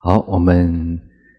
好，我们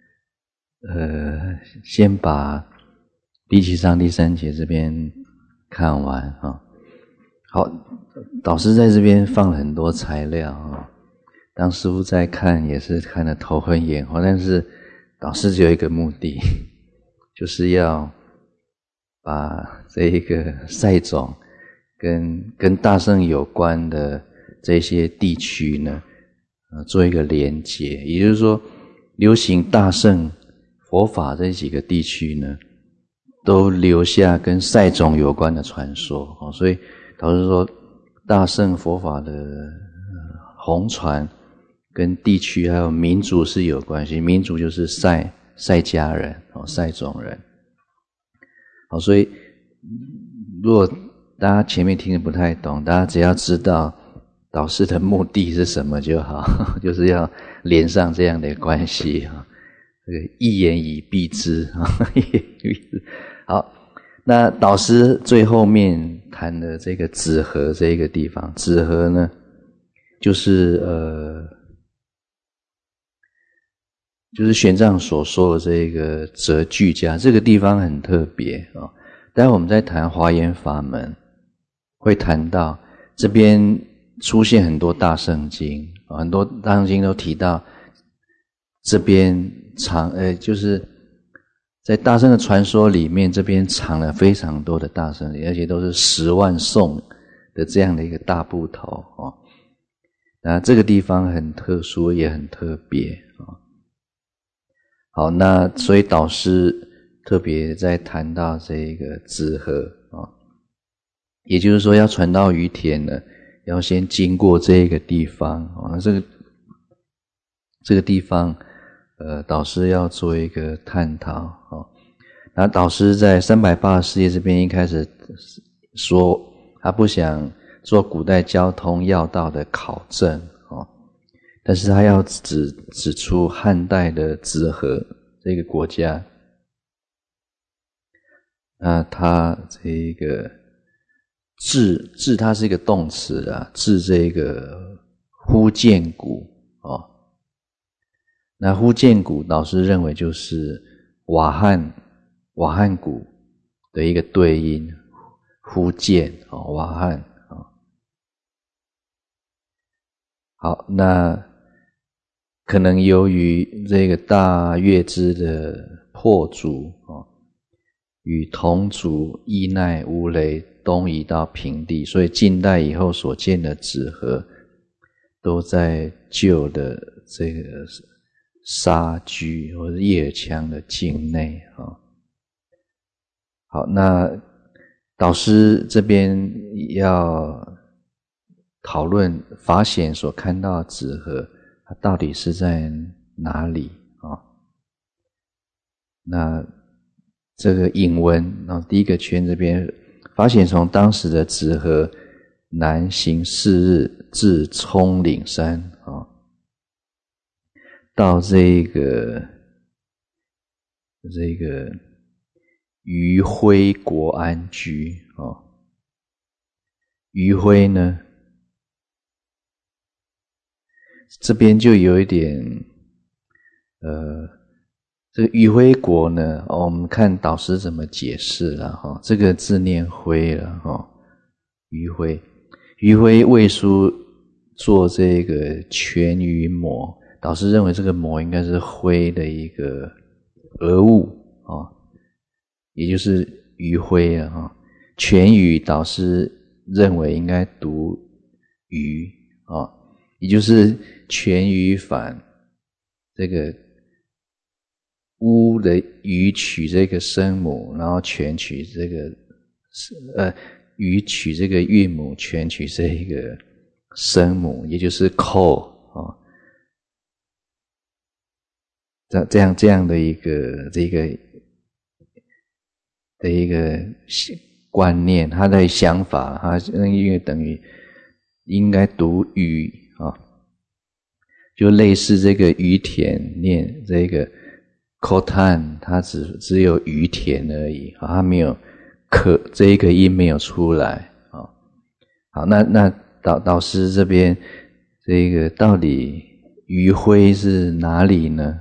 先把第七章第3节这边看完啊。好，导师在这边放了很多材料啊，当师父在看也是看得头昏眼花，但是导师只有一个目的，就是要把这一个赛种跟大乘有关的这些地区呢做一个连结，也就是说流行大乘佛法这几个地区呢都留下跟赛种有关的传说，所以导师说大乘佛法的弘传跟地区还有民族是有关系，民族就是赛家人赛种人。好，所以如果大家前面听得不太懂，大家只要知道导师的目的是什么就好，就是要连上这样的关系，这个一言以蔽之。好，那导师最后面谈的这个子河这个地方，子河呢就是玄奘所说的这个择具家，这个地方很特别啊。待会我们在谈华严法门会谈到这边出现很多大乘经，很多大乘经都提到这边就是在大乘的传说里面，这边藏了非常多的大乘理，而且都是10万颂的这样的一个大部头那这个地方很特殊也很特别好，那所以导师特别在谈到这个子河也就是说要传到于田呢，要先经过这个地方那这个地方导师要做一个探讨那导师在384页这边一开始说他不想做古代交通要道的考证但是他要指出汉代的子河这个国家，那他这个至它是一个动词至这个呼见谷那呼见谷导师认为就是瓦汉谷的一个对应，呼见瓦汉好，那可能由于这个大月支的破竹与同族伊奈乌雷东移到平地，所以近代以后所建的子河都在旧的这个沙居或者叶尔羌的境内好，那导师这边要讨论法显所看到的子河它到底是在哪里那这个引文第一个圈这边，法显从当时的子河南行4日至冲岭山到这个余辉国安居余辉呢这边就有一点这个余辉国呢我们看导师怎么解释了这个字念辉了余辉魏书做这个全余模，导师认为这个模应该是辉的一个讹物也就是余辉全余导师认为应该读余也就是全余反这个乌的余取这个声母，然后全取这个余取这个韵母，全取这一个声母，也就是扣这样的一个观念，他的想法，他因为等于应该读余就类似这个于田念这个Khotan， 它只有于田而已它没有这一个音没有出来好，那导师这边这个到底余晖是哪里呢？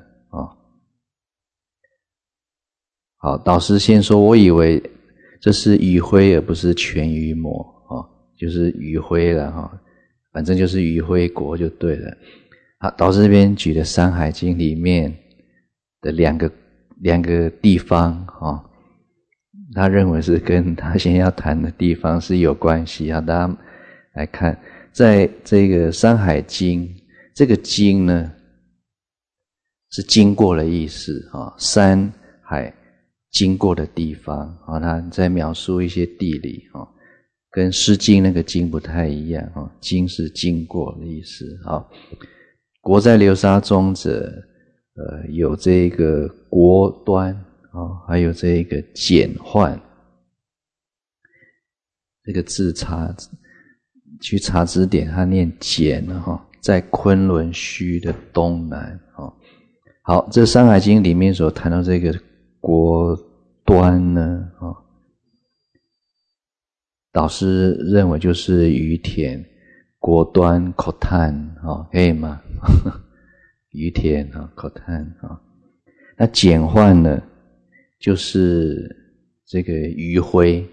好，导师先说，我以为这是余晖而不是全余魔，就是余晖了，反正就是余晖国就对了。好，导师这边举的《山海经》里面的两个地方，他认为是跟他现在要谈的地方是有关系。大家来看，在这个《山海经》，这个经呢是经过的意思，山海经过的地方，他在描述一些地理，跟《诗经》那个经不太一样，经是经过的意思。国在流沙中者，有这个国端，还有这个简患，这个字去查字典，它念简，在昆仑虚的东南。好，这《山海经》里面所谈到这个国端呢，导师认为就是于田国端口叹，可以吗？于田口叹。那简患呢，就是这个余晖。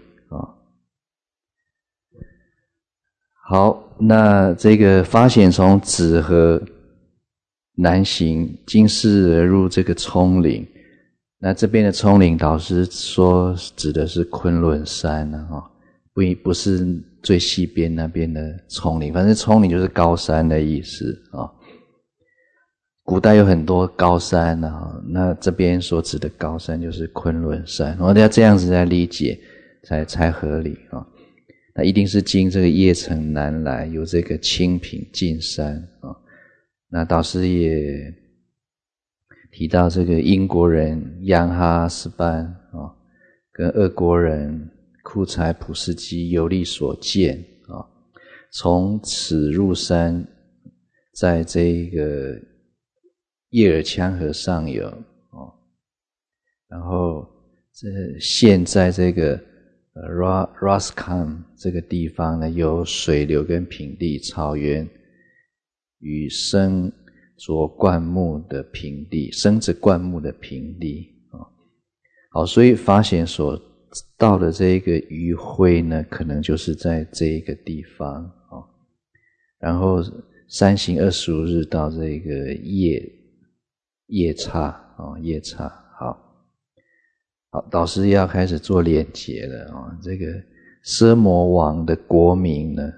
好，那这个发显从子河南行，经世而入这个葱岭。那这边的葱岭，导师说指的是昆仑山，不是最西边那边的葱岭，反正葱岭就是高山的意思。古代有很多高山，那这边所指的高山就是昆仑山，我们要这样子来理解才合理。那一定是经这个邺城南来，有这个清平进山。那导师也提到这个英国人杨哈斯班，跟俄国人库采普斯基游历所见，从此入山，在这个叶尔羌河上游，然后现在这个Roskam 这个地方呢，有水流跟平地、草原与生着灌木的平地，生着灌木的平地。好，所以发显所到的这个余晖呢，可能就是在这一个地方。然后3行25日到这个夜叉。好，导师要开始做连结了。这个奢摩王的国名呢，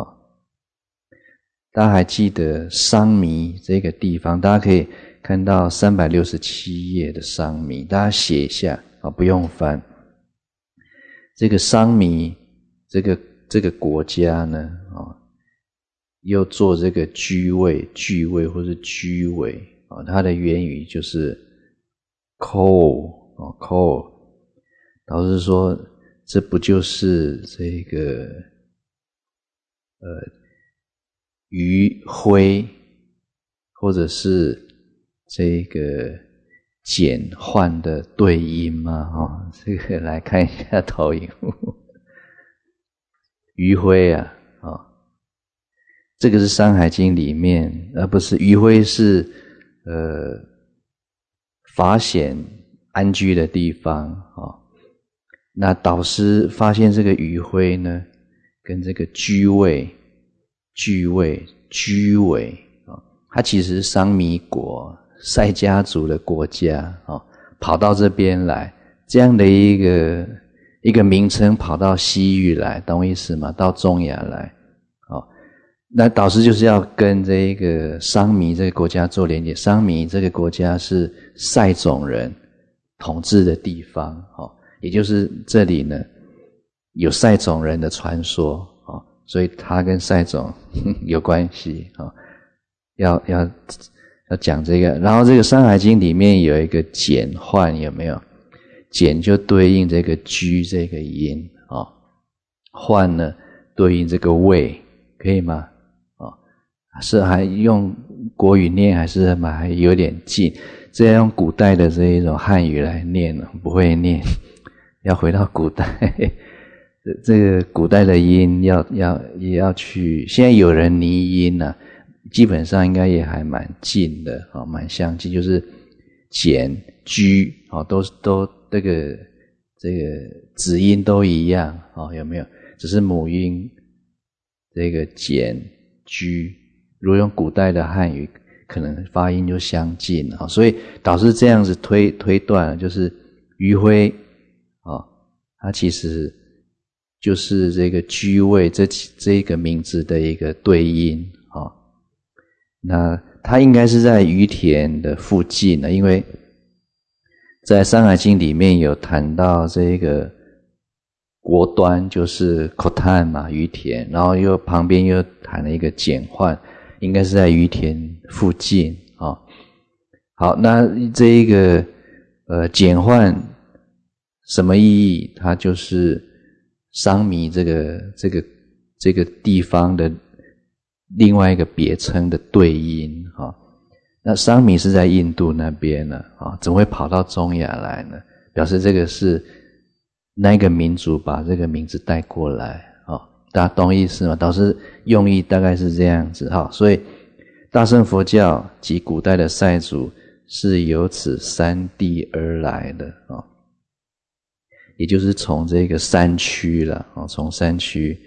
大家还记得商弥这个地方，大家可以看到367页的商弥，大家写一下，不用翻。这个商弥这个国家呢，又做这个居位或是居尾，它的原语就是 coal。导师说这不就是这个余晖或者是这个简患的对应吗？这个来看一下投影幕。余晖这个是《山海经》里面，不是余晖是法显安居的地方。那导师发现这个余晖呢，跟这个居尾，它其实是商弥国塞家族的国家，跑到这边来，这样的一个名称跑到西域来，懂我意思吗？到中亚来。那导师就是要跟这个商弥这个国家做连结。商弥这个国家是塞种人统治的地方，也就是这里呢有塞种人的传说，所以他跟塞种有关系，要讲这个。然后这个《山海经》里面有一个简患，有没有？简就对应这个居这个音，患呢对应这个位，可以吗？是还用国语念还是还有点近？这要用古代的这一种汉语来念，不会念，要回到古代。这个古代的音也要去，现在有人拟音基本上应该也还蛮近的啊，蛮相近，就是简居啊，都这个子音都一样啊，有没有？只是母音这个简居，如果用古代的汉语，可能发音就相近啊，所以导师这样子推断，就是余晖啊，它其实就是这个居位这个名字的一个对音啊。那它应该是在于田的附近呢，因为在《山海经》里面有谈到这个国端就是口叹嘛，于田，然后又旁边又谈了一个简换，应该是在于田附近啊。好，那这一个简换什么意义？它就是商迷这个地方的另外一个别称的对音啊。那商迷是在印度那边呢啊，怎么会跑到中亚来呢？表示这个是那个民族把这个名字带过来啊，大家懂意思吗？导师用意大概是这样子哈，所以大乘佛教及古代的塞族是由此三地而来的啊，也就是从这个山区了啊，从山区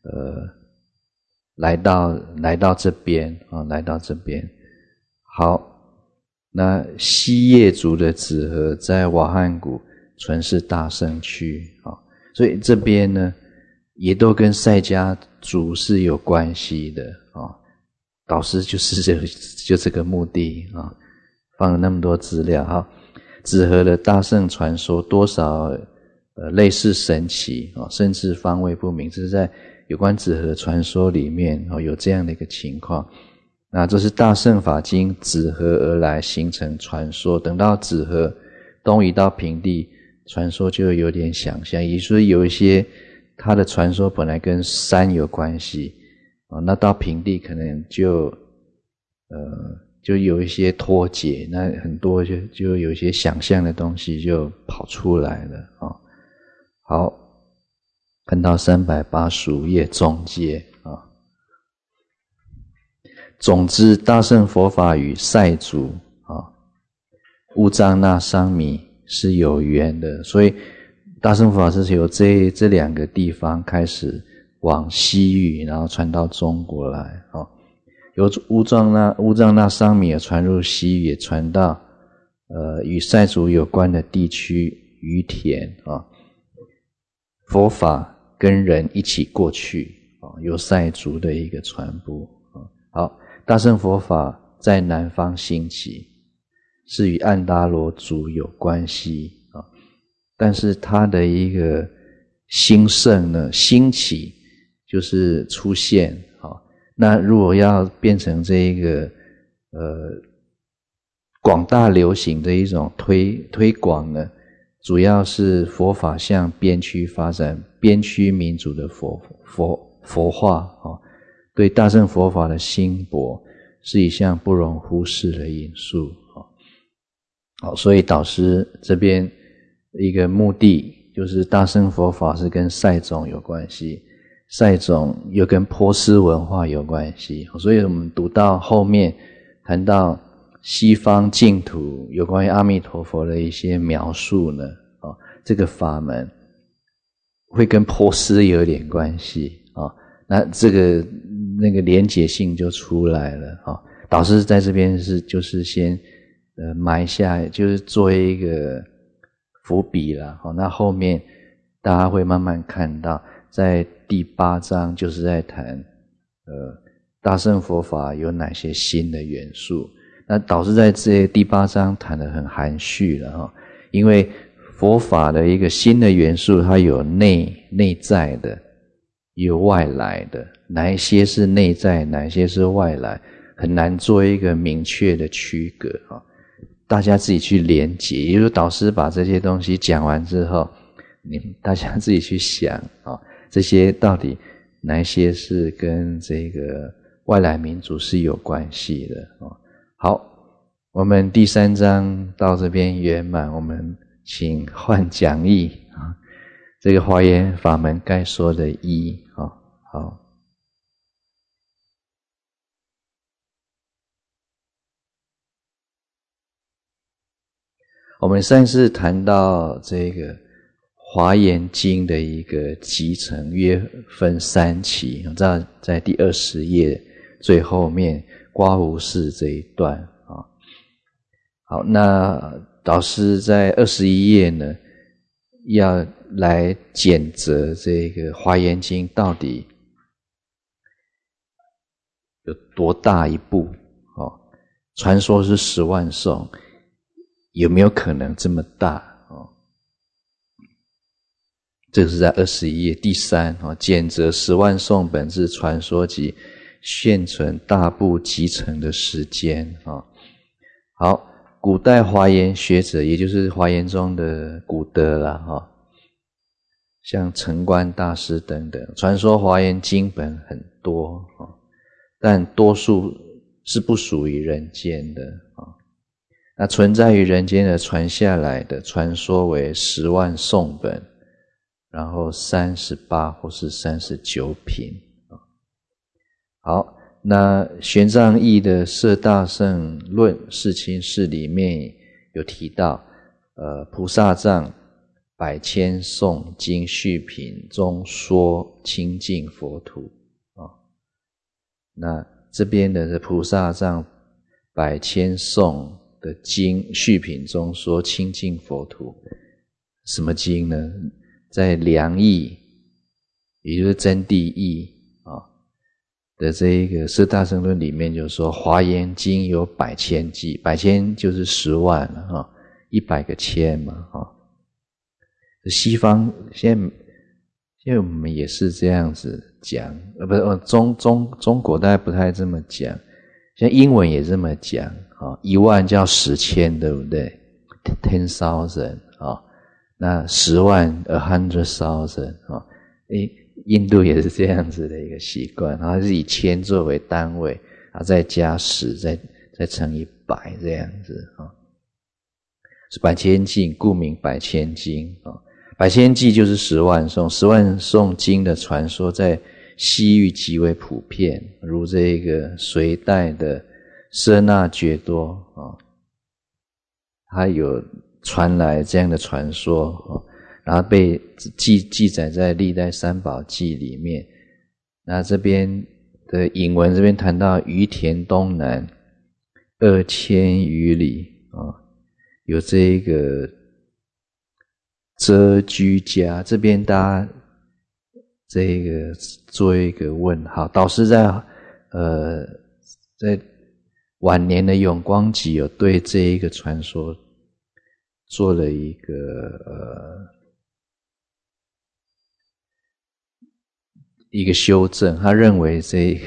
来到这边啊，来到这边。好，那西叶族的子河在瓦罕谷纯是大圣区啊，所以这边呢也都跟赛家族是有关系的啊。导师就这个目的啊，放了那么多资料哈。子河的大圣传说多少类似神奇啊，甚至方位不明，这是在有关子河的传说里面有这样的一个情况。那这是大乘法经子河而来形成传说，等到子河东移到平地，传说就有点想象，也就是有一些它的传说本来跟山有关系那到平地可能就有一些脱节，那很多就有一些想象的东西就跑出来了啊。好，看到385页中阶啊。总之，大乘佛法与塞族乌藏那商弥是有缘的，所以大乘佛法是由这两个地方开始往西域，然后传到中国来由乌藏那商弥也传入西域，也传到与塞族有关的地区于田佛法跟人一起过去由塞族的一个传播好。大乘佛法在南方兴起，是与安达罗族有关系但是它的一个兴盛呢，兴起就是出现那如果要变成这一个广大流行的一种推广呢，主要是佛法向边区发展，边区民族的佛化对大乘佛法的兴博是一项不容忽视的因素好，所以导师这边一个目的就是大乘佛法是跟塞种有关系，塞种又跟波斯文化有关系，所以我们读到后面谈到西方净土有关于阿弥陀佛的一些描述呢这个法门会跟波斯有点关系那这个那个连结性就出来了导师在这边就是先埋下，就是做一个伏笔啦那后面大家会慢慢看到，在第8章就是在谈大乘佛法有哪些新的元素。那导师在这第8章谈得很含蓄了因为佛法的一个新的元素，它有内在的，也有外来的，哪一些是内在，哪一些是外来，很难做一个明确的区隔大家自己去连结，也就是导师把这些东西讲完之后，大家自己去想这些到底哪一些是跟这个外来民族是有关系的好，我们第3章到这边圆满，我们请换讲义这个华严法门该说的一好。 我们上次谈到这个华严经的一个集成，约分3期，在第20页最后面刮胡式这一段啊。好，那导师在21页呢，要来检责这个华严经到底有多大一部哦？传说是10万颂，有没有可能这么大哦？这是在21页第3哦，检责10万颂本自传说及现存大部集成的时间啊。好，古代华严学者，也就是华严中的古德啦哈，像澄观大师等等，传说华严经本很多啊，但多数是不属于人间的啊。那存在于人间的传下来的传说为10万颂本，然后38或是39品。好，那玄奘译的《摄大乘论释亲事》里面有提到，菩萨藏百千颂经续品中说清净佛土啊。那这边的菩萨藏百千颂的经续品中说清净佛土，什么经呢？在良义，也就是真谛义啊的这一个《摄大乘论》里面就说，华严经有百千计，百千就是10万了哈，100个千嘛哈。西方现在我们也是这样子讲，不是中国大概不太这么讲，像英文也这么讲啊，1万叫10千，对不对 ？10,000 啊，那10万 100,000 啊，印度也是这样子的一个习惯，然后是以千作为单位，然后再加10，再乘以100这样子啊，是百千经，故名百千经啊。百千计就是10万颂，10万颂经的传说在西域极为普遍，如这个隋代的舍那觉多啊，他有传来这样的传说啊，然后被记载在历代三宝记里面。那这边的引文这边谈到于田东南2000余里啊，有这个遮居家，这边大家这个做一个问号。导师在晚年的永光集有对这一个传说做了一个修正，他认为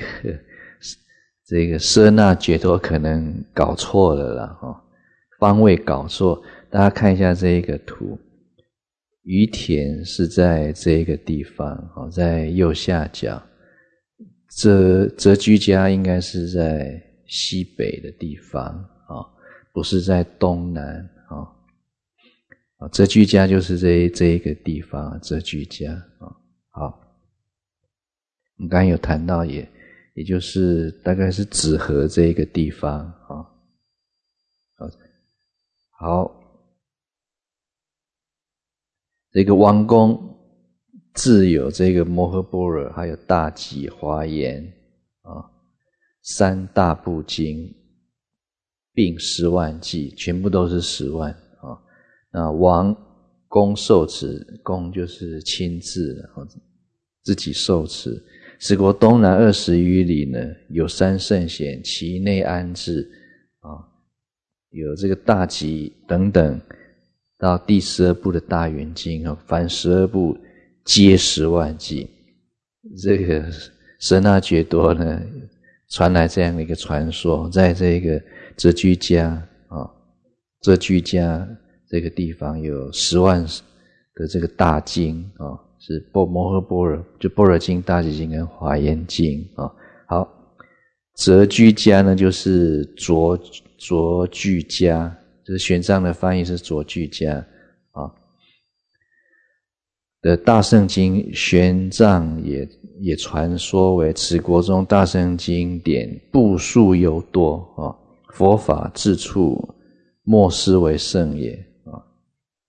这个舍那觉多可能搞错了啦哈，方位搞错。大家看一下这一个图，于田是在这个地方，在右下角，遮居家应该是在西北的地方，不是在东南，遮居家就是这一个地方，遮居家。好，我们刚才有谈到也就是大概是紫河这一个地方。好，这个王公自有这个摩诃般若，还有大集华严3大部经并10万计，全部都是10万啊。那王公受持，公就是亲自自己受持。此国东南20余里呢，有3圣贤，其内安置有这个大集等等，到第12部的大圆经凡12部皆10万计。这个舍那觉多呢，传来这样的一个传说，在这个遮居家这个地方有10万的这个大经是摩诃般若，就般若经、大集经跟华严经好，遮居家呢就是着居家，就是玄奘的翻译是着居家的大圣经，玄奘也传说为此国中大圣经典部数尤多佛法至处莫思为圣也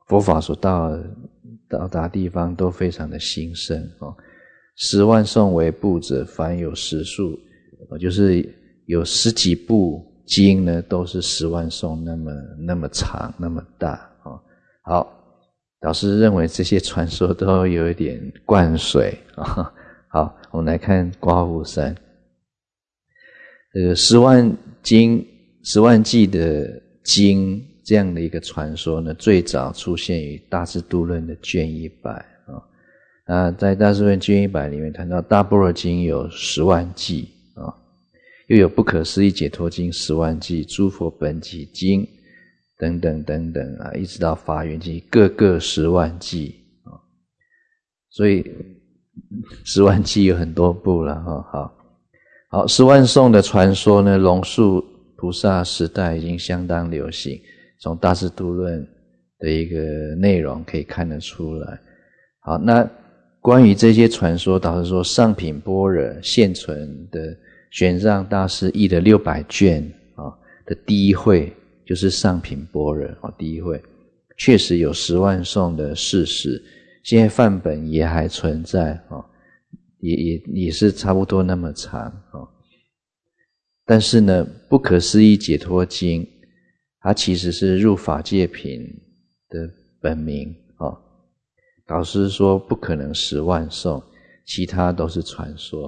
佛法所到达地方都非常的兴盛10万颂为部者，凡有10数，就是有10几部经呢，都是10万颂那么长那么大好，导师认为这些传说都有一点灌水好，我们来看刮胡山。这个10万偈的经这样的一个传说呢，最早出现于《大智度论》的卷100在《大智度论》卷100里面谈到大般若经有10万偈又有不可思议解脱经10万偈、诸佛本己经等等等等一直到法缘经，各10万偈所以10万偈有很多部了好，10万颂的传说呢，龙树菩萨时代已经相当流行，从大智度论的一个内容可以看得出来。好，那关于这些传说，导师说上品般若现存的玄奘大师译的600卷的第一会，就是上品般若第一会，确实有10万颂的事实，现在范本也还存在也是差不多那么长但是呢，不可思议解脱经它其实是入法界品的本名导师说不可能10万颂，其他都是传说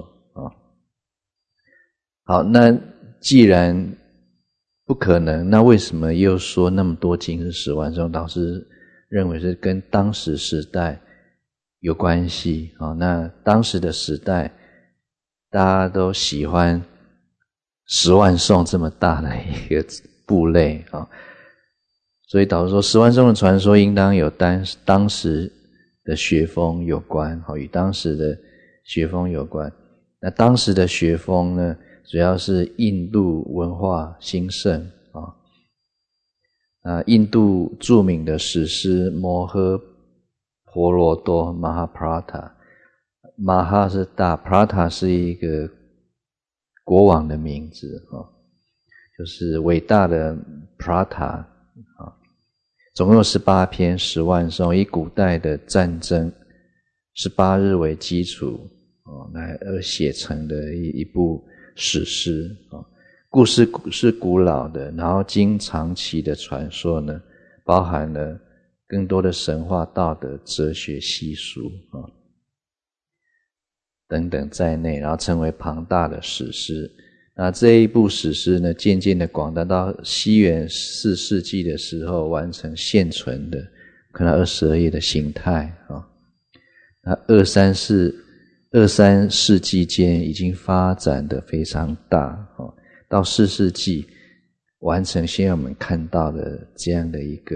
好，那既然不可能，那为什么又说那么多经是10万颂？导师认为是跟当时时代有关系那当时的时代大家都喜欢10万颂这么大的一个部类所以导师说10万颂的传说应当有当时的学风有关与当时的学风有关。那当时的学风呢，主要是印度文化兴盛印度著名的史诗摩诃婆罗多 Mahabharata， 马哈是大， Prata 是一个国王的名字就是伟大的 Prata总共有18篇10万颂，以古代的战争18日为基础而写成的一部史诗故事是古老的，然后经长期的传说呢，包含了更多的神话、道德、哲学、习俗等等在内，然后成为庞大的史诗。那这一部史诗呢，渐渐的广大，到西元4世纪的时候完成现存的可能22页的形态那二三世纪间已经发展得非常大到4世纪完成现在我们看到的这样的一个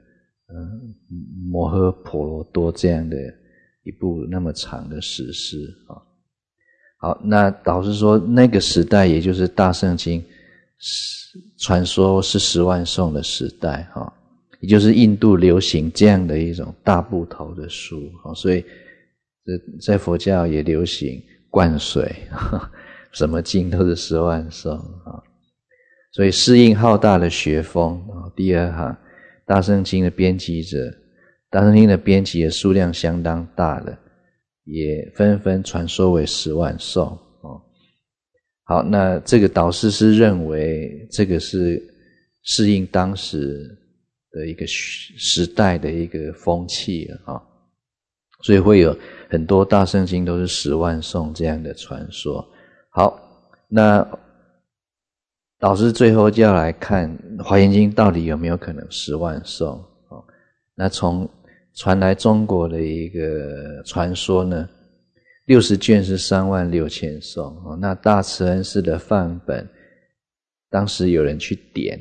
摩诃婆罗多这样的一部那么长的史诗好，那导师说那个时代也就是大圣经传说是10万颂的时代也就是印度流行这样的一种大部头的书所以在佛教也流行灌水什么经都是10万颂所以适应浩大的学风第二行大圣经的编辑者，大圣经的编辑的数量相当大的，也纷纷传说为10万颂好，那这个导师是认为这个是适应当时的一个时代的一个风气所以会有很多大圣经都是10万颂这样的传说。好，那导师最后就要来看华严经到底有没有可能10万颂那从传来中国的一个传说呢，60卷是36000颂那大慈恩寺的范本当时有人去点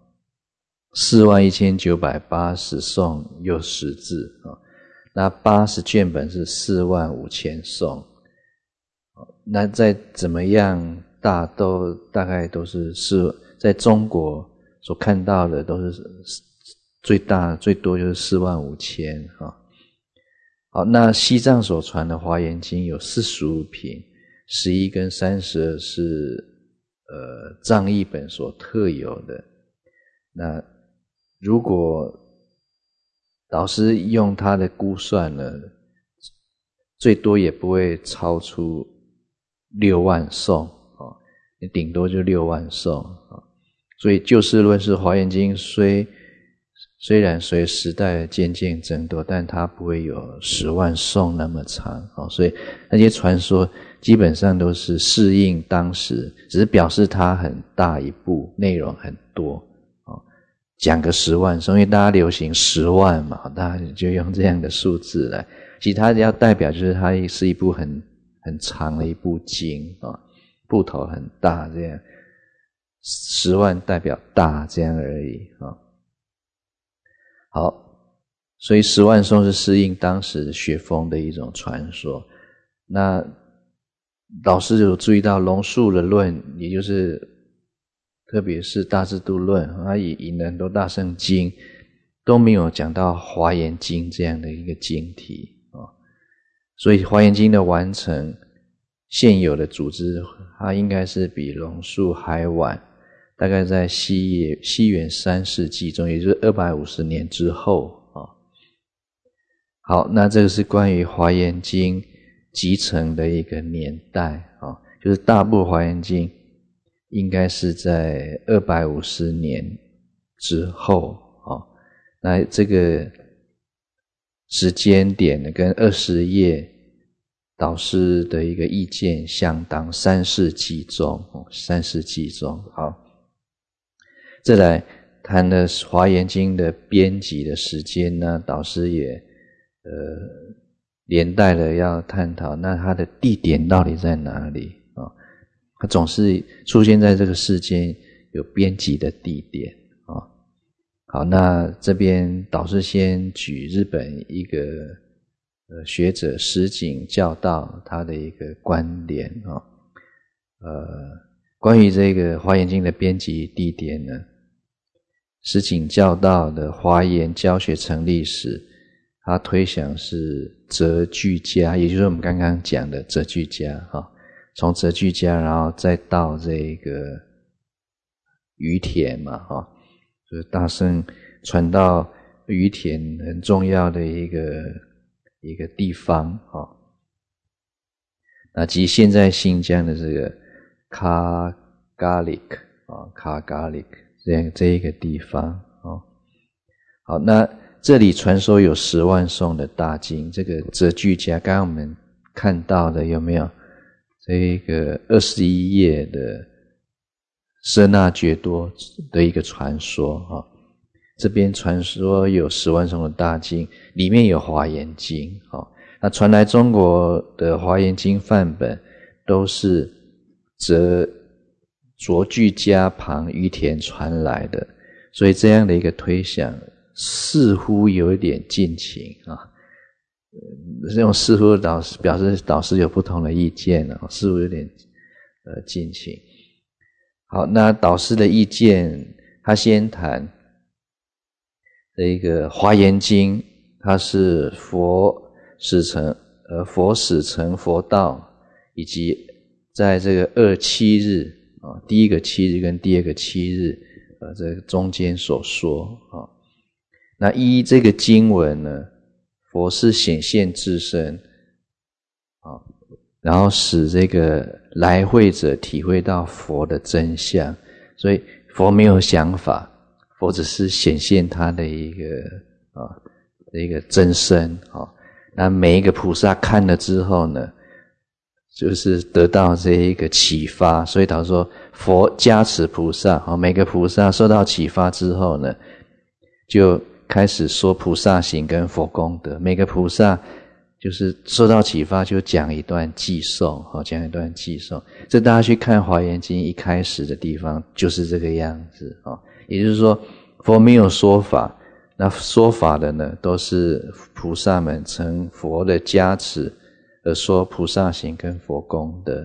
41980颂又10字那80卷本是45000颂那再怎么样大概都是在中国所看到的都是最大最多就是45000好，那西藏所传的华严经有45品，11跟32是藏译本所特有的。那如果导师用他的估算呢，最多也不会超出6万颂你顶多就6万颂所以就事论事，华严经虽然随时代渐渐增多，但它不会有10万颂那么长所以那些传说基本上都是适应当时，只是表示它很大一部，内容很多讲个10万颂，因为大家流行10万嘛，大家就用这样的数字来，其他要代表就是它是一部很长的一部经部头很大，这样10万代表大这样而已好，所以10万颂是适应当时学风的一种传说。那老师有注意到龙树的论，也就是特别是大智度论他引了很多大乘经都没有讲到华严经这样的一个经题所以华严经的完成现有的组织它应该是比龙树还晚，大概在西元3世纪中，也就是250年之后好，那这个是关于华严经集成的一个年代就是大部华严经应该是在250年之后那这个时间点呢，跟20页导师的一个意见相当，3世纪中3世纪中好，再来谈了华严经的编辑的时间呢，导师也连带了要探讨那它的地点到底在哪里它总是出现在这个世间有编辑的地点好，那这边导师先举日本一个学者石井教道他的一个观点关于这个华严经的编辑地点呢，石井教道的华严教学成立史他推想是泽具家，也就是我们刚刚讲的泽具家从泽具家然后再到这个于田嘛就是大乘传到于田很重要的一个地方那即现在新疆的这个卡嘎里克这一个地方好，那这里传说有10万颂的大经，这个泽具家刚刚我们看到的有没有这个21页的舍那觉多的一个传说这边传说有10万颂的大经，里面有华严经那传来中国的华严经范本都是卓具家旁于田传来的，所以这样的一个推想似乎有一点近情这种似乎表示导师有不同的意见似乎有点近情。好，那导师的意见他先谈这个华严经它是佛使成佛道，以及在这个27日第一个7日跟第二个7日这个中间所说那依这个经文呢，佛是显现自身然后使这个来会者体会到佛的真相，所以佛没有想法，佛只是显现他的一个真身那每一个菩萨看了之后呢，就是得到这一个启发，所以他说佛加持菩萨每个菩萨受到启发之后呢，就开始说菩萨行跟佛功德，每个菩萨就是受到启发就讲一段偈颂这大家去看华严经一开始的地方就是这个样子也就是说佛没有说法，那说法的呢都是菩萨们承佛的加持而说菩萨行跟佛功德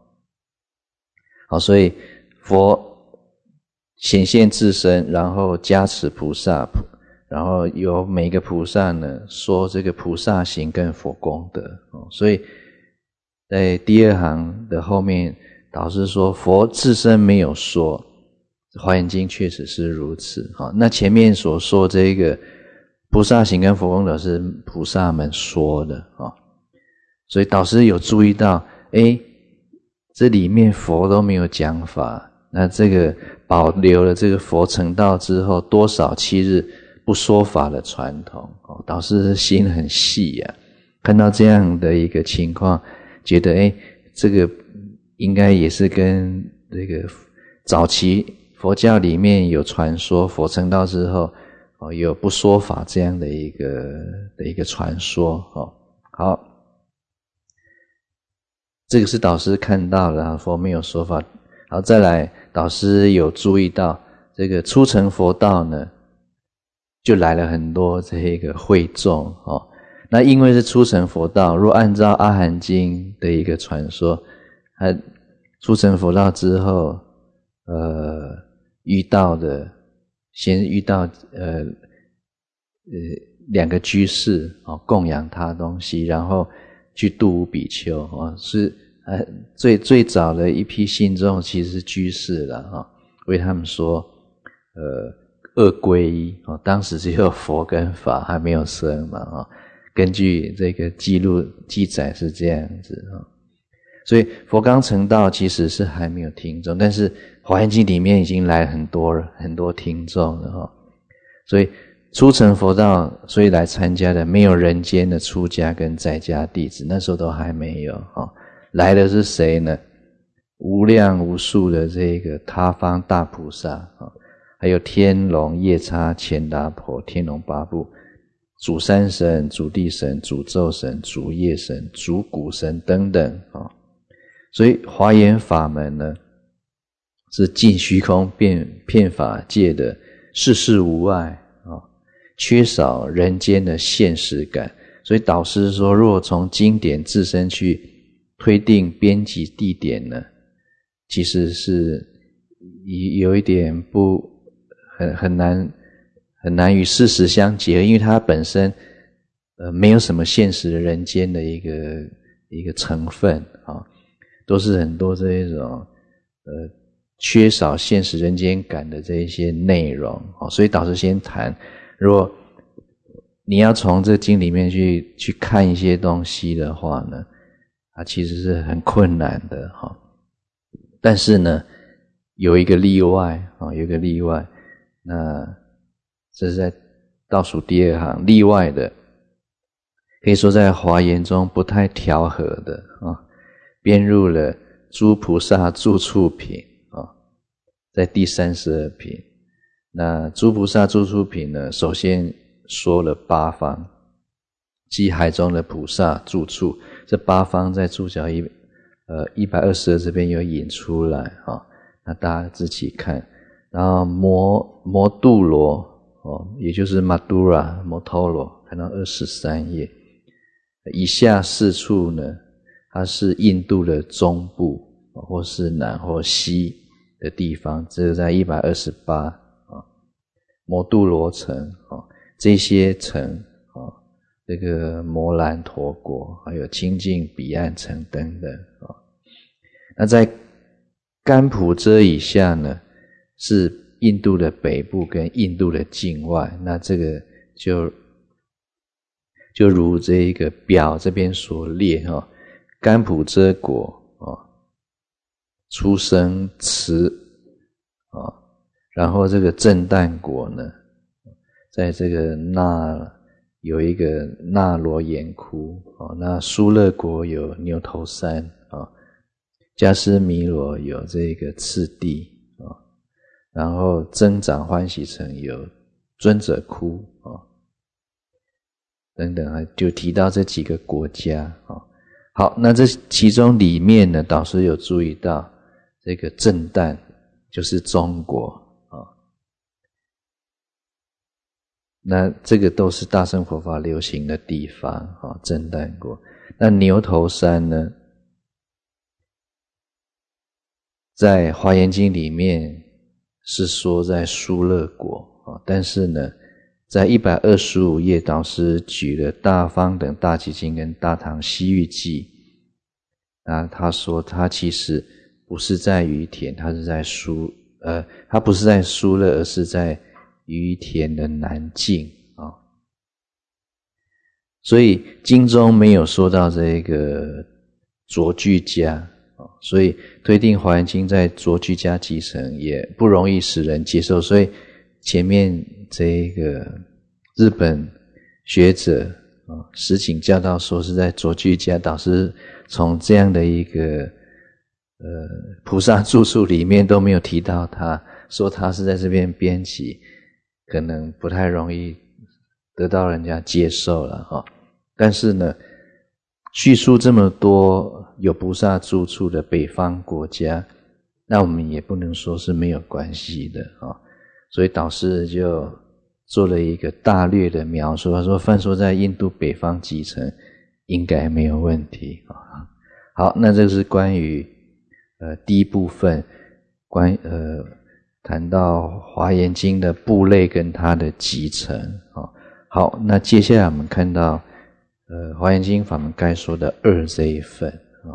好，所以佛显现自身，然后加持菩萨，然后由每个菩萨呢说这个菩萨行跟佛功德所以在第二行的后面导师说佛自身没有说，华严经确实是如此那前面所说这个菩萨行跟佛功德是菩萨们说的所以导师有注意到这里面佛都没有讲法，那这个保留了这个佛成道之后多少7日不说法的传统导师心很细看到这样的一个情况，觉得这个应该也是跟这个早期佛教里面有传说佛成道之后有不说法这样的一个传说好，这个是导师看到了佛没有说法。好，再来导师有注意到这个初成佛道呢，就来了很多这个会众那因为是初成佛道，若按照阿含经的一个传说，他初成佛道之后先遇到2个居士供养他东西，然后去度无比丘是最早的一批信众其实是居士了为他们说二皈依当时只有佛跟法还没有僧嘛根据这个记载是这样子所以佛刚成道其实是还没有听众，但是华严经里面已经来很多听众了所以初成佛道所以来参加的没有人间的出家跟在家弟子，那时候都还没有来的是谁呢？无量无数的这个他方大菩萨还有天龙夜叉乾达婆天龙八部主山神主地神主咒神主业神主鼓神等等所以华严法门呢是尽虚空遍法界的世事无碍缺少人间的现实感。所以导师说若从经典自身去推定编辑地点呢，其实是有一点很难与事实相结合，因为它本身没有什么现实的人间的一个成分都是很多这一种缺少现实人间感的这一些内容所以导师先谈，如果你要从这经里面去看一些东西的话呢其实是很困难的但是呢有一个例外那这是在倒数第2行例外的，可以说在华严中不太调和的编入了诸菩萨住处品在第32品。那诸菩萨住处品呢，首先说了8方，即海中的菩萨住处，这8方在注脚122这边有引出来那大家自己看。然后摩度罗也就是 Madura 摩托罗，看到23页。以下4处呢，它是印度的中部或是南或西的地方，这个在128摩度罗城这些城这个摩兰陀国还有清净彼岸城等等那在甘普遮以下呢是印度的北部跟印度的境外，那这个就如这一个表这边所列甘普遮国出生池然后这个震旦国呢在这个有一个那罗岩窟那苏勒国有牛头山迦湿弥罗有这个次第然后增长欢喜城有尊者窟等等就提到这几个国家好，那这其中里面呢导师有注意到这个震旦就是中国那这个都是大乘佛法流行的地方震旦国。那牛头山呢在华严经里面是说在疏勒国但是呢在125页导师举了大方等大集经跟大唐西域记那他说他其实不是在于田，他是在他不是在疏勒而是在于田的南境所以经中没有说到这个着具家，所以推定华严经在着具家集成也不容易使人接受，所以前面这个日本学者实请教导说是在着具家，导师从这样的一个菩萨著述里面都没有提到他，说他是在这边编辑，可能不太容易得到人家接受了哈。但是呢，叙述这么多有菩萨住处的北方国家，那我们也不能说是没有关系的啊。所以导师就做了一个大略的描述，他说梵说在印度北方集成应该没有问题啊。好，那这是关于第一部分谈到华严经的部类跟它的集成啊。好，那接下来我们看到华严经法门该说的二这一份啊，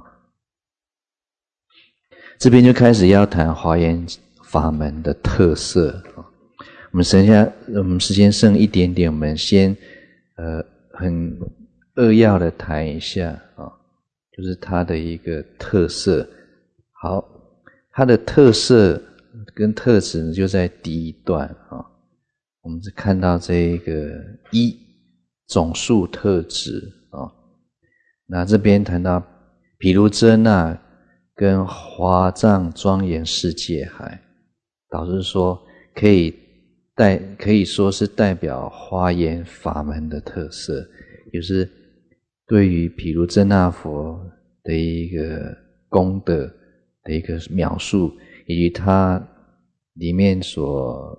这边就开始要谈华严法门的特色啊。我们时间剩一点点，我们先很扼要的谈一下啊，就是它的一个特色。好，它的特色跟特质呢，就在第一段啊。我们是看到这个一总数特质啊，那这边谈到毗卢遮那跟华藏庄严世界海，导师说可以说是代表华严法门的特色，就是对于毗卢遮那佛的一个功德的一个描述，以及它里面所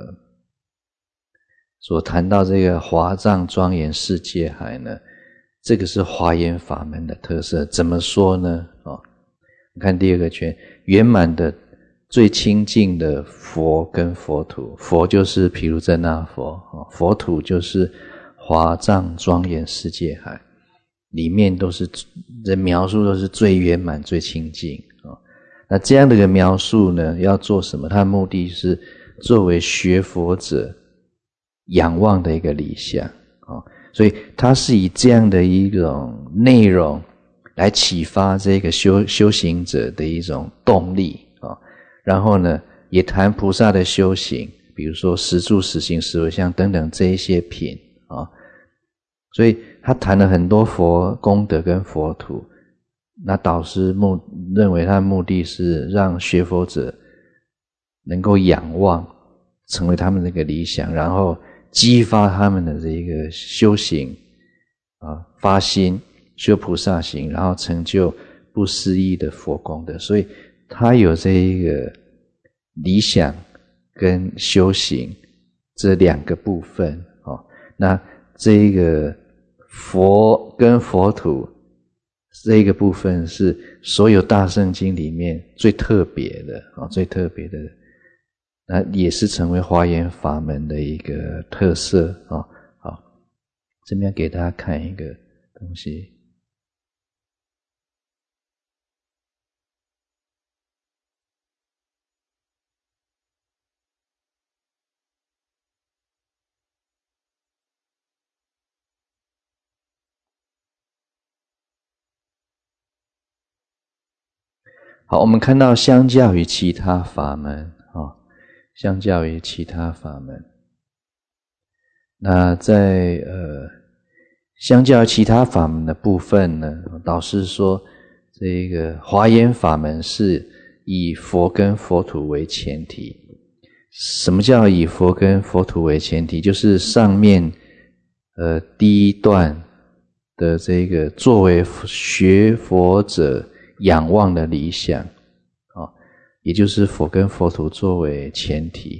谈到这个华藏庄严世界海呢，这个是华严法门的特色。怎么说呢？看第二个圈，圆满的最亲近的佛跟佛土，佛就是毗卢遮那佛，佛土就是华藏庄严世界海，里面都是这描述都是最圆满最亲近。那这样的一个描述呢，要做什么？它的目的是作为学佛者仰望的一个理想，所以它是以这样的一种内容来启发这个修行者的一种动力，然后呢也谈菩萨的修行，比如说十住十行十回向等等这一些品，所以他谈了很多佛功德跟佛土。那导师认为他的目的是让学佛者能够仰望，成为他们的一个理想，然后激发他们的这个修行发心修菩萨行，然后成就不思议的佛功德。所以他有这一个理想跟修行这两个部分。那这一个佛跟佛土这一个部分是所有大圣经里面最特别的，最特别的，那也是成为华严法门的一个特色。好，这边给大家看一个东西。好，我们看到相较于其他法门，相较于其他法门，那在相较于其他法门的部分呢，导师说这个华严法门是以佛跟佛土为前提。什么叫以佛跟佛土为前提？就是上面第一段的这个作为学佛者仰望的理想，也就是佛跟佛土作为前提，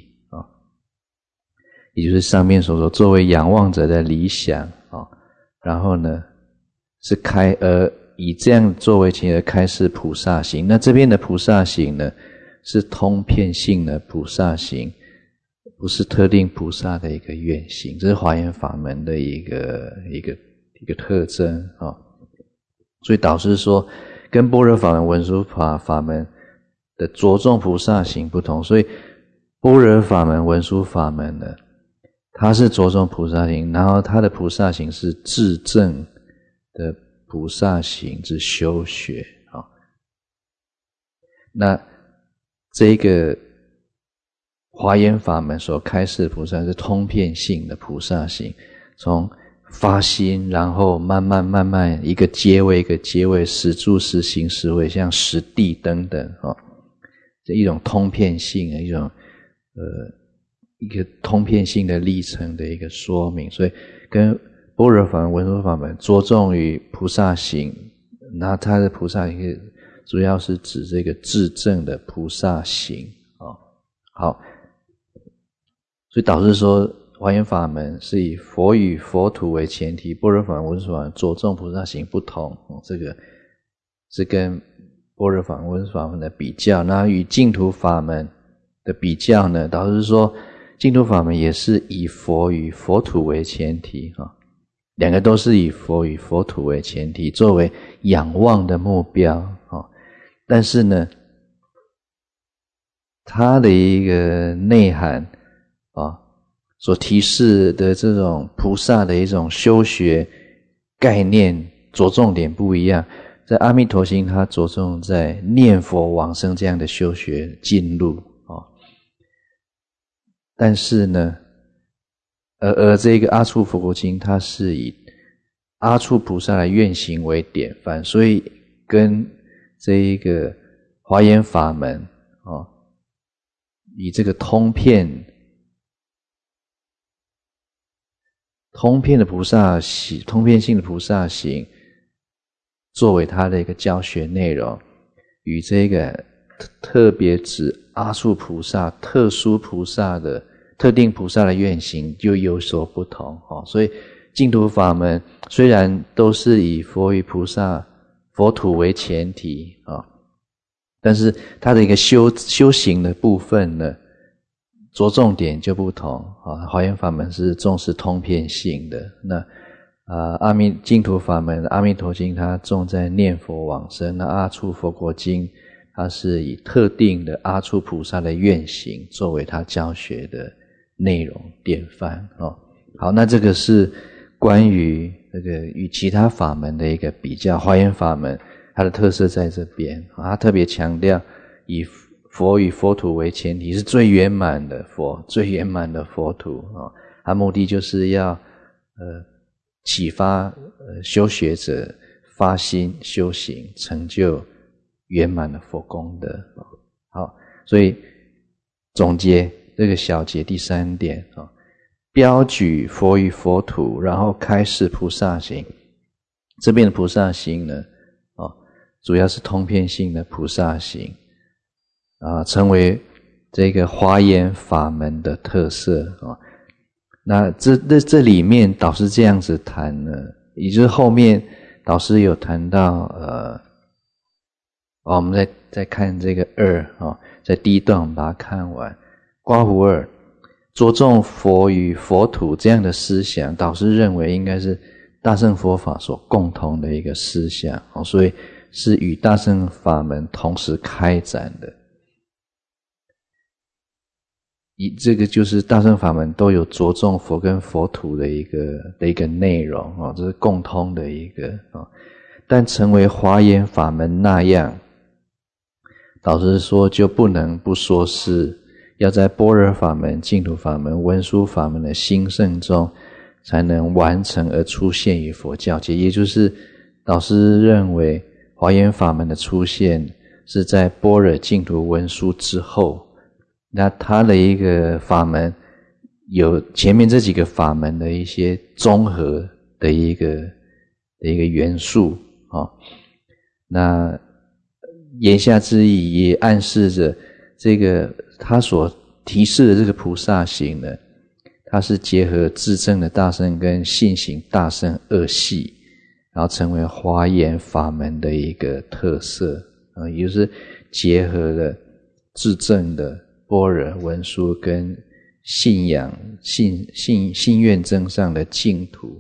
也就是上面所说作为仰望者的理想，然后呢是以这样作为前提而开示菩萨行。那这边的菩萨行呢，是通遍性的菩萨行，不是特定菩萨的一个愿行，这是华严法门的一个特征。所以导师说跟般若法门文殊法门的着重菩萨行不同，所以般若法门文殊法门呢， 他是着重菩萨行，然后他的菩萨行是至正的菩萨行之修学。那这个华严法门所开示的菩萨是通遍性的菩萨行，从发心，然后慢慢一个阶位一个阶位，实住实行实位，像实地等等这一种通遍性的一种一个通遍性的历程的一个说明。所以跟般若法门、文殊法门着重于菩萨行，那它的菩萨行主要是指这个至正的菩萨行。好，所以导师说华严法门是以佛与佛土为前提，般若法门、文殊法门着重菩萨行不同，这个是跟般若法门、文殊法门的比较。那与净土法门的比较呢，导师说净土法门也是以佛与佛土为前提，两个都是以佛与佛土为前提，作为仰望的目标。但是呢，它的一个内涵所提示的这种菩萨的一种修学概念着重点不一样。在阿弥陀经它着重在念佛往生这样的修学进入但是呢而这个阿处佛国经它是以阿处菩萨的愿行为典范，所以跟这一个华严法门以这个通遍的菩萨行，通遍性的菩萨行作为他的一个教学内容，与这个特别指阿处菩萨、特殊菩萨的特定菩萨的愿行就有所不同。所以净土法门虽然都是以佛与菩萨、佛土为前提但是它的一个修行的部分呢，着重点就不同华严法门是重视通遍性的，那净土法门的阿弥陀经它重在念佛往生，那阿处佛国经它是以特定的阿处菩萨的愿行作为它教学的内容典范好，那这个是关于这个与其他法门的一个比较。华严法门它的特色在这边，它特别强调以佛与佛土为前提，是最圆满的佛、最圆满的佛土它目的就是要启发修学者发心修行，成就圆满的佛功德。好，所以总结这个小节第3点标举佛与佛土，然后开示菩萨行。这边的菩萨行呢主要是通遍性的菩萨行成为这个华严法门的特色那这里面导师这样子谈呢，也就是后面导师有谈到我们再看这个2在第一段我们把它看完。刮胡2着重佛与佛土这样的思想，导师认为应该是大乘佛法所共同的一个思想所以是与大乘法门同时开展的。这个就是大乘法门都有着重佛跟佛土的一个内容这是共通的一个但成为华严法门那样，导师说就不能不说是要在般若法门、净土法门、文殊法门的兴盛中才能完成而出现于佛教界。也就是导师认为华严法门的出现是在般若、净土、文殊之后，那它的一个法门有前面这几个法门的一些综合的一个元素那言下之意也暗示着这个他所提示的这个菩萨行呢，它是结合自证的大乘跟信行大乘二系，然后成为华严法门的一个特色也就是结合了自证的般若文殊跟信仰信愿增上的净土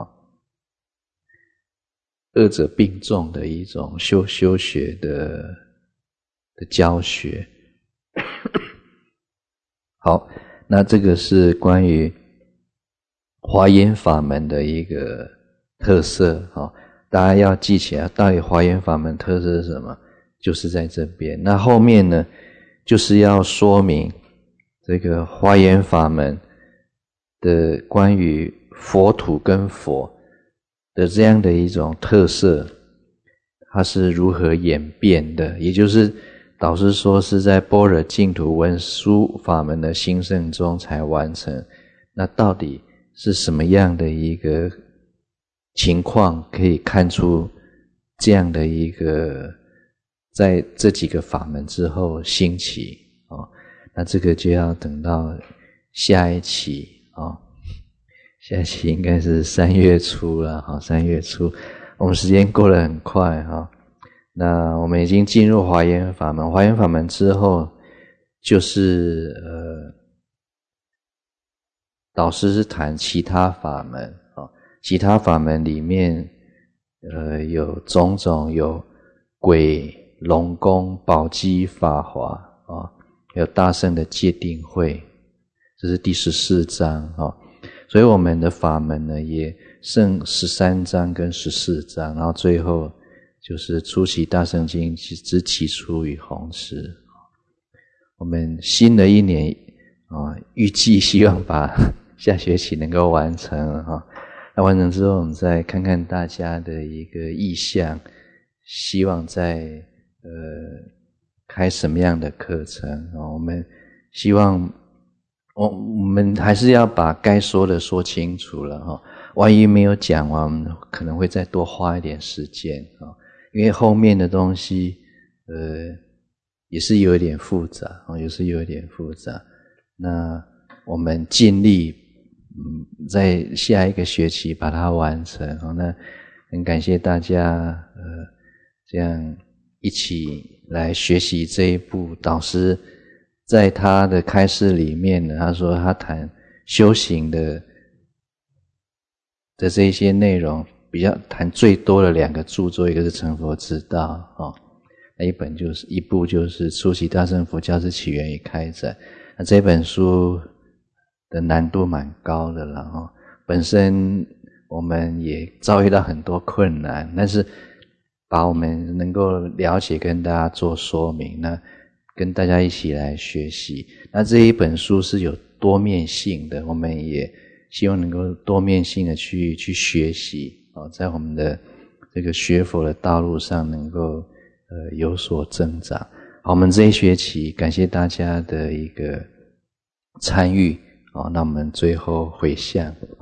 二者并重的一种修学的教学。好，那这个是关于华严法门的一个特色大家要记起来，到底华严法门特色是什么？就是在这边。那后面呢，就是要说明这个华严法门的关于佛土跟佛的这样的一种特色，它是如何演变的，也就是导师说是在般若净土文殊法门的兴盛中才完成。那到底是什么样的一个情况可以看出这样的一个在这几个法门之后兴起那这个就要等到下一期下一期应该是3月初了3月初，我们时间过得很快那我们已经进入华严法门，华严法门之后就是导师是谈其他法门其他法门里面有种种，有鬼、龙宫、宝积、法华有大乘的戒定慧，这是第14章所以我们的法门呢也剩13章跟14章，然后最后就是出席大乘经之起初与弘持。我们新的一年预计希望把下学期能够完成那完成之后，我们再看看大家的一个意向，希望在开什么样的课程我们希望我们还是要把该说的说清楚了万一没有讲完，我们可能会再多花一点时间因为后面的东西也是有一点复杂那我们尽力在下一个学期把它完成那很感谢大家这样一起来学习这一部。导师在他的开示里面呢，他说他谈修行的这一些内容比较谈最多的2个著作，一个是成佛之道那一部就是出席大乘佛教之起源与开展。那这本书的难度蛮高的了本身我们也遭遇到很多困难，但是把我们能够了解跟大家做说明，那跟大家一起来学习。那这一本书是有多面性的，我们也希望能够多面性的去学习在我们的这个学佛的道路上能够有所增长。好，我们这一学期感谢大家的一个参与那我们最后回向。